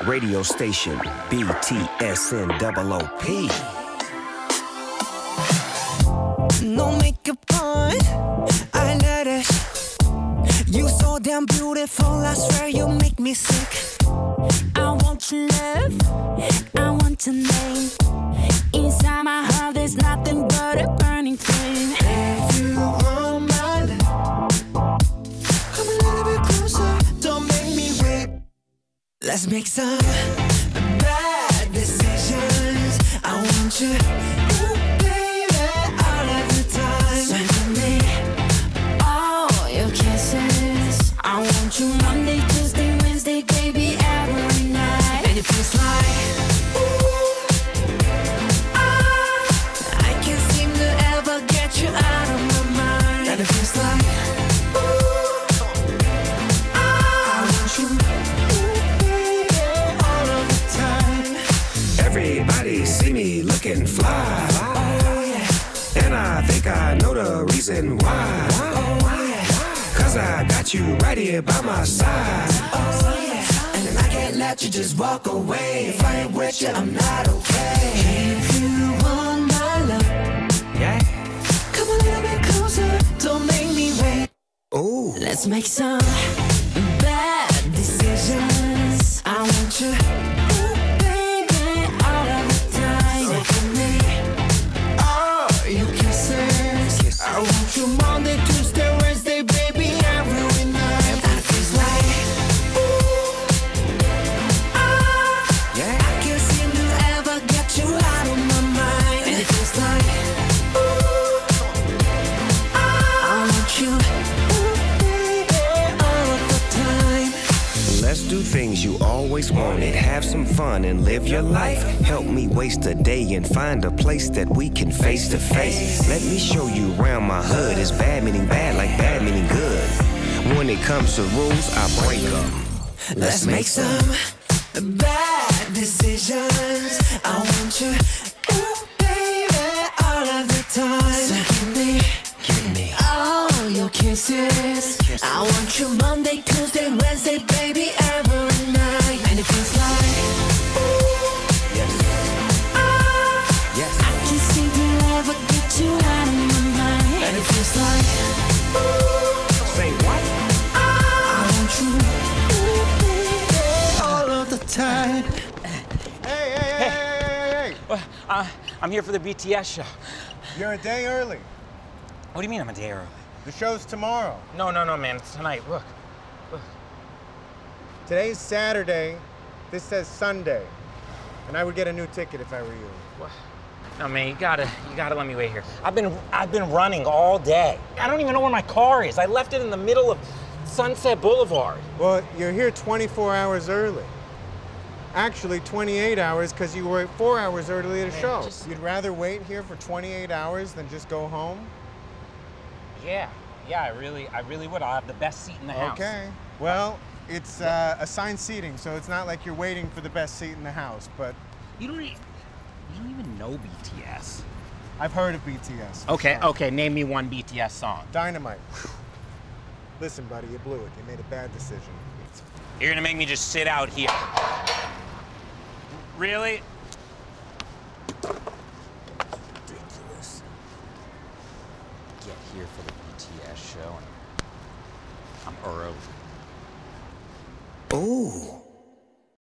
Radio station BTSNOOP. No makeup on, I let it. You so damn beautiful, I swear you make me sick. I want your love, I want your name. Inside my heart there's nothing but a burning flame. If you want my love, come a little bit closer, don't make me wait. Let's make some bad decisions. I want you, ooh, baby, all of the time. So give me all your kisses. I want you Monday, Tuesday, Wednesday, baby, every night. And it feels like, ooh, I can't seem to ever get you out of my mind. And it feels like, ooh, I want you, ooh, baby, all of the time. Everybody see me looking fly. And I think I know the reason why. Cause I got you right here by my side. And I can't let you just walk away. If I ain't with you, I'm not okay. If you want my love, Yeah. come a little bit closer, don't make me wait. Ooh. Let's make some bad decisions. I want you, ooh, baby, all of the time. So give me all your kisses. I want you Monday, Tuesday, Wednesday, baby, every night. And it feels like, ooh, Yeah. I can't seem to ever get you out of my mind. And it feels like, ooh, I want you, ooh, baby, all of the time. Let's do things you always wanted. Have some fun and live your life. Help me waste a day and find a place that we can face to face. Let me show you around my hood. It's bad meaning bad like bad meaning good. When it comes to rules, I break them. Let's make some bad decisions. I want you, ooh, baby, all of the time. So give me all your kisses. I want you Monday, Tuesday, Wednesday, baby, every night. And it feels like, ooh, Yes. Yes. I can't seem to ever get you out of my mind. And it feels like, ooh, Say what? I want you, ooh, baby, all of the time. Hey! I'm here for the BTS show. You're a day early. What do you mean I'm a day early? The show's tomorrow. No, man, it's tonight. Look. Today's Saturday. This says Sunday. And I would get a new ticket if I were you. What? No, man, you gotta let me wait here. I've been running all day. I don't even know where my car is. I left it in the middle of Sunset Boulevard. Well, you're here 24 hours early. Actually, 28 hours because you were 4 hours early at a show. You'd rather wait here for 28 hours than just go home? Yeah, I really would. I'll have the best seat in the house. Okay. Well, it's assigned seating, so it's not like you're waiting for the best seat in the house, but You don't even know BTS. I've heard of BTS. Okay, name me one BTS song. Dynamite. Listen, buddy, you blew it. You made a bad decision. You're gonna make me just sit out here. Really? Ridiculous. Get here for the BTS show and I'm early. Ooh.